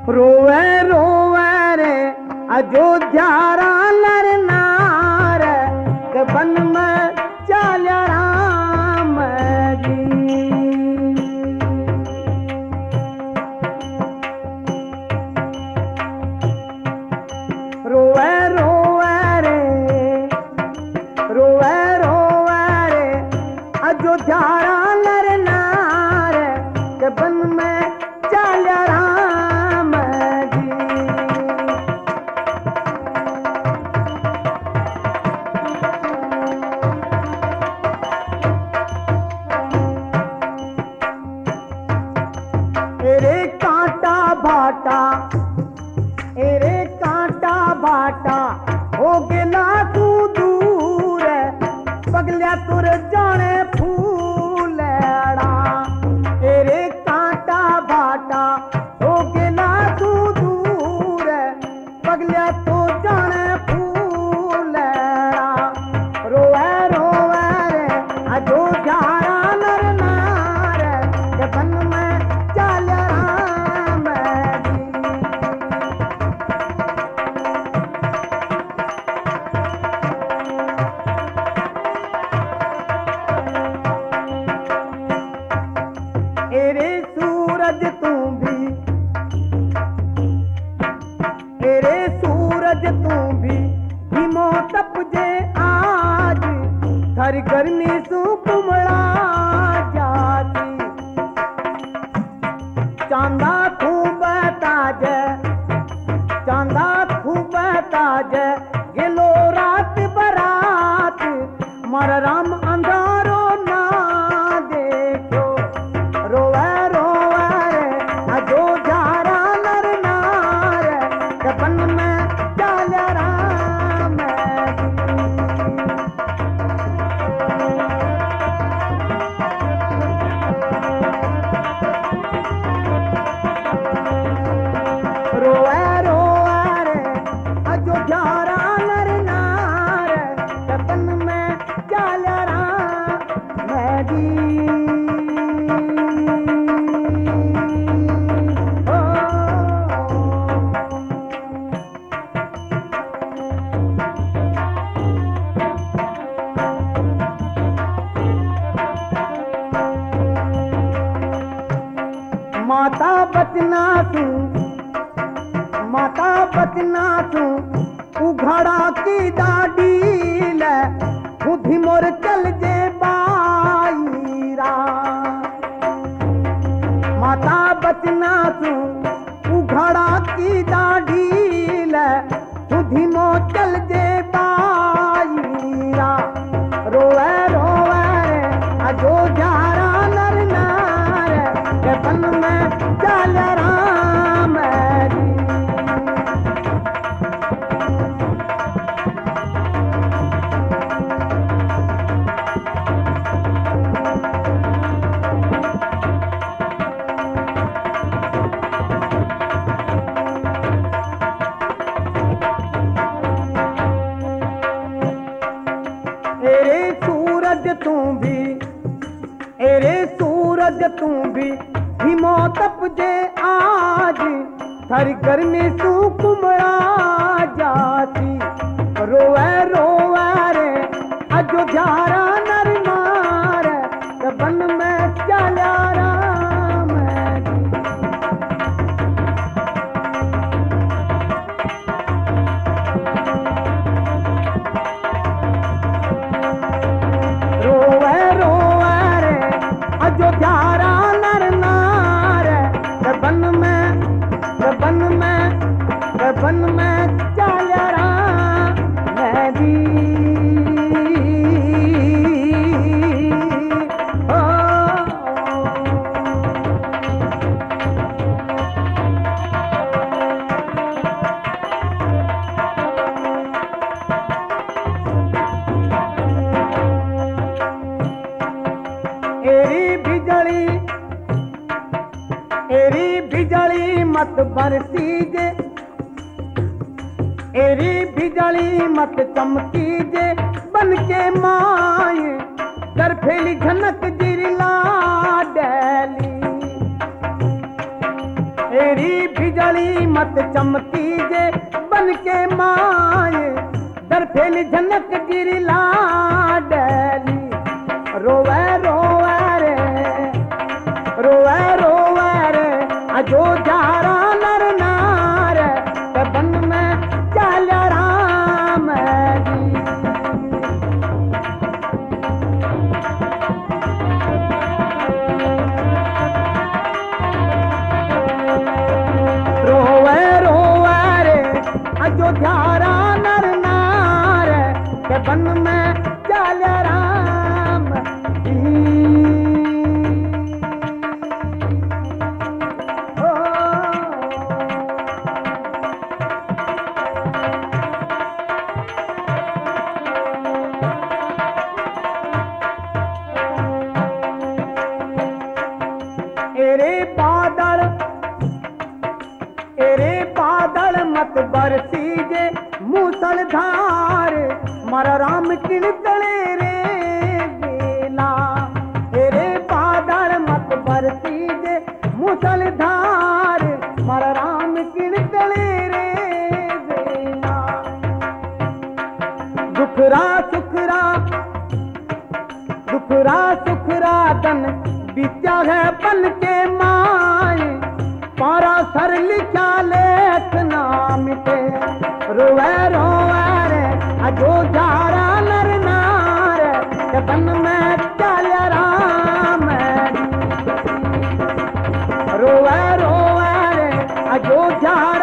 रोवे रोवे रे अयोध्या रा नर नार के बन में चाल्या राम जी। रोवे रोवे रे रोवे रोवे रे अयोध्या रा नर नार के बन में चाल्या राम जी। एरे कांटा भाटा एरे कांटा भाटा हो गेला तू दूर पगलिया तुर जाने फूलड़ा। एरे कांटा भाटा हो गेला तू दूर पगलिया तू जाने फूलड़ा। रोवे रोवे रे अयोध्या रा नर नार के बन में चाल्या राम जी। एरे सूरज तू भी एरे सूरज तू भी धीमो तपजे आज थारी गर्मी सु कुमड़ा जाती। चांदा खूब ताज चांदा खूब ताज गेलो रात बरात मर राम अंधारो ना देखो। रोवे रोवे रे अयोध्या रा नर नार के बन में चाल्या राम जी। रोवे रोवे रे अयोध्या रा नर नार के बन में चाल्या राम जी। माता बचना तू उघड़ा की दाढ़ी ले बुद्धि मोर चल जे बाईरा। माता बचना तू उघड़ा की दाढ़ी ले बुद्धि मोर चल जे बाईरा। रोवे रोवे रे अयोध्या रा नर नार के बन में चाल्या राम जी। एरे सूरज तू भी धीमो तपजे आज थारी गर्मी सु कुमड़ा जाती। रोवे रोवे रे अयोध्या रा नर नार के बन में चाल्या राम जी। रोवे रोवे रे अयोध्या रा नर नार के बन में चाल्या राम जी। एरी बिजली मत बरसी जे एरी बिजली मत चमकी जे बन के माए कर फैली झनक जिरला डैली एरी बिजली जली मत चमकी जे बन के माए दर फैली झनक गिरी लाडली रोवे रोवे रे रोवे रोवे रे अजो जारा नर नार ते बन में चल राम जी रोवे रोवे रे अयोध्यारा नर नार के बन में चल राम जी ओ एरे बादल मत बरसीजे मूसलधार मर राम किन तले रे बेला एरे बादल मत बरसीजे मूसलधार मर राम किन तले रे बेला दुखरा सुखरा तन बीत्या है पल के माए पारा सर लिखा लेख नाम ते रोवे रोवे रे अजो जारा नर नार के बन में चल राम रोवे रोवे रे अजो जारा